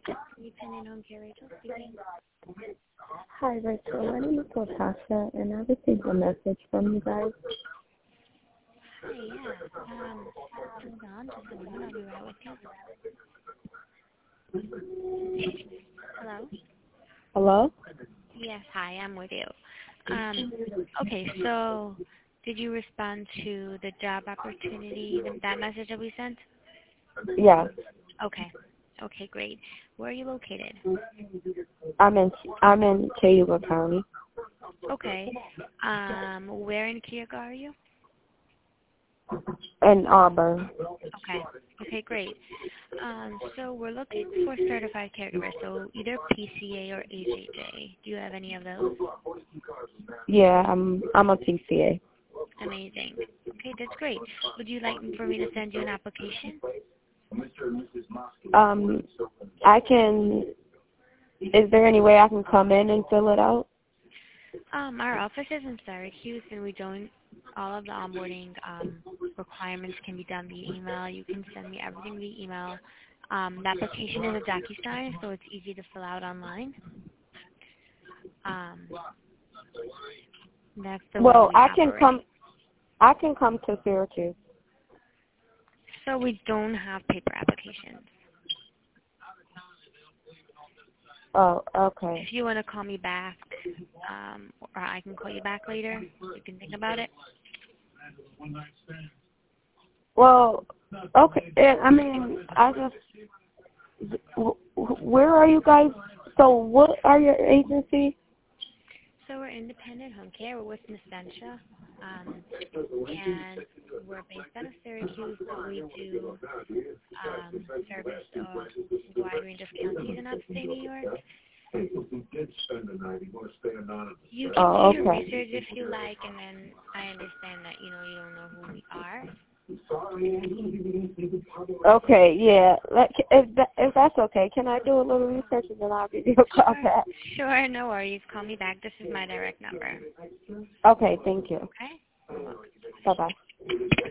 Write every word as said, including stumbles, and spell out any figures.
Independent Home Care, Rachel speaking. Hi, Rachel. My name is Latasha, and I received a message from you guys. Hi, yeah. Um, hold on just a moment. I'll be right with you. Hello? Hello? Yes, hi, I'm with you. Um, okay, so did you respond to the job opportunity, that message that we sent? Yeah, Okay. Okay, great. Where are you located? I'm in I'm in Cayuga County. Okay. Um, where in Cayuga are you? In Auburn. Okay. Okay, great. Um, so we're looking for certified caregivers, so either P C A or H H A. Do you have any of those? Yeah, I'm I'm a P C A. Amazing. Okay, that's great. Would you like for me to send you an application? Um, I can. Is there any way I can come in and fill it out? Um, our office is in Syracuse, and we don't. All of the onboarding um, requirements can be done via email. You can send me everything via email. Um, the application is a DocuSign, so it's easy to fill out online. Um, that's the way Well, we I can operate. come. I can come to Syracuse. So we don't have paper applications. Oh, okay. If you want to call me back, um, or I can call you back later, you can think about it. Well, okay. eh, I mean, I just. wh- wh- Where are you guys? So, what are your agency? So we're independent home care. We're with Nescentia, um, and we're based out of Syracuse, but we do um, service a wide range of counties in upstate New York. You can Oh, do your okay. research if you like, and then I understand that you know you don't know who we are. Okay, yeah. Like, if that, if that's okay, can I do a little research and then I'll give you a call Sure, back? sure, no worries. Call me back. This is my direct number. Okay, thank you. Okay. Bye bye.